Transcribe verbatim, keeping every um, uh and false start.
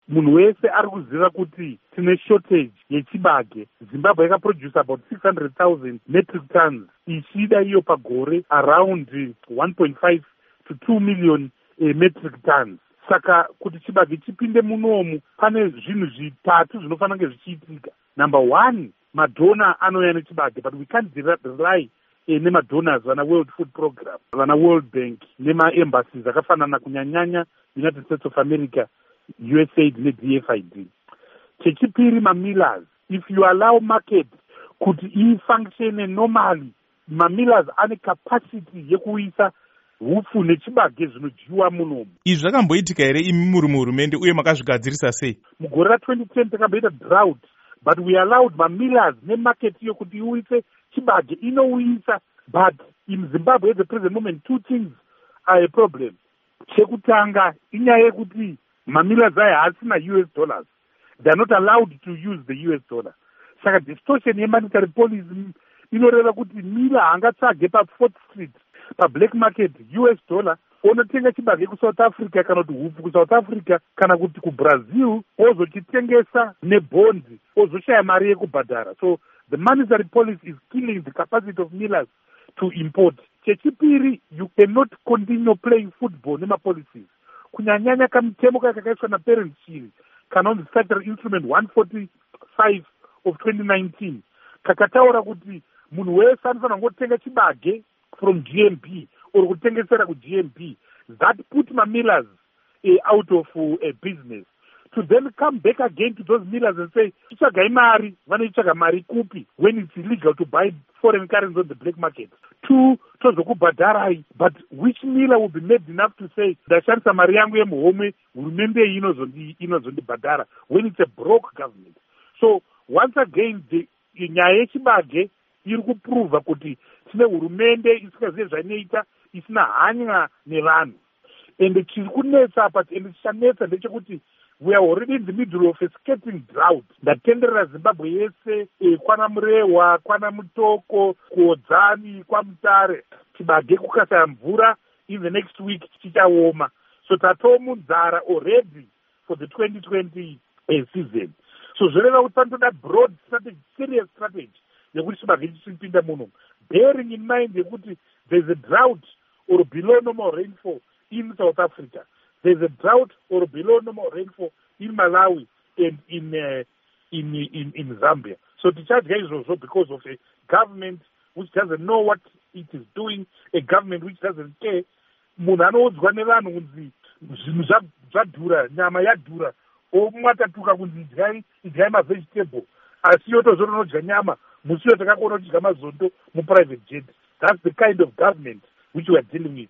munhu wese ari kuziva kuti tine shortage yechibage. Zimbabwe yakaproduce about six hundred thousand metric tons ichida iyo pagore around one point five to two million eh, metric tons. Saka kuti chibage chipinde munomu pane zvinhu zvitatu zvinofanira kunge zvichiitika. Number one, madona anouya nechibage, but we can't rely eh, nemadonors vana World Food Program, vana World Bank, nemaembassies akafanana kunyanyanya United States of America, U S A I D ne-D F I D. Chechipiri, mamillers. If you allow market kuti i-function normally, mamillers ane capacity yekuisa hupfu nechibage zvinodyiwa munomu. Izvi zvakamboitika here imi muri muhurumende uye makazvigadzirisa sei? Mugore ra-twenty ten takamboita drought, but we allowed mamillers nemarket iyo kuti iuise chibage inouyisa. But in Zimbabwe at the present moment, two things are a problem. Chekutanga inyaya yekuti mamillers aya hasina U S dollars. They are not allowed to use the U S dollar. Saka distortion yemonetary policy inoreva kuti miller hangatsvage pa-fourth street pa-black market U S dollar onotenga chibage kuSouth Africa kana kuti hupfu kuSouth Africa kana kuti kuBrazil ozochitengesa nebondi ozoshaya mari yekubhadhara. So the monetary policy is killing the capacity of millers to import. Chechipiri, you cannot continue playing football nema-policies. Kunyanyanya kamutemo kakakaiswa naParent Shiri kanonzi Statutory Instrument one forty-five of twenty nineteen kakataura kuti munhu wese anofanira kungotenga chibage from G M P or kutengesera ku-G M P. That put mamillers uh, out of uh, business. To then come back again to those millers and say, "Ichaga imari, vanoitsvaga mari kupi?" when it's illegal to buy foreign currency on the black market. Two, tozokubhadharai, but which miller will be made enough to say, "Ndashandisa mari yangu yemuhomwe, hurumende inozondibhadhara," when it's a broke government. So once again, the nyaya yechibage iri kuprova kuti tine hurumende isingazive zvainoita, isina hanya nevanhu. And chiri kunetsa apa, and chichanetsa ndechekuti we are already in the middle of a scathing drought ndatenderera Zimbabwe yese, eh, kwana Murewa, kwana Mutoko, kuOdzani, kwaMutare. Chibage kukasaya mvura in the next week chichaoma. So tatomunzara already for the twenty twenty uh, season. So zvoreva kuti panotoda broad strategy, serious strategy yekuti chibage chichipinda muno, bearing in mind yekuti there's a drought or below normal rainfall in South Africa. There's a drought or below normal rainfall in Malawi and in uh, in, in in Zambia. So the charge is also because of a government which doesn't know what it is doing, a government which doesn't care. Munhu anoudzwa nevanhu kunzi zvinhu zvadhura, nyama yadhura, omwatatuka kunzi idyai idyai mavegetable, asi yotozonodya nyama musi yotakakuona kudya mazondo muprivate jet. That's the kind of government which we are dealing with.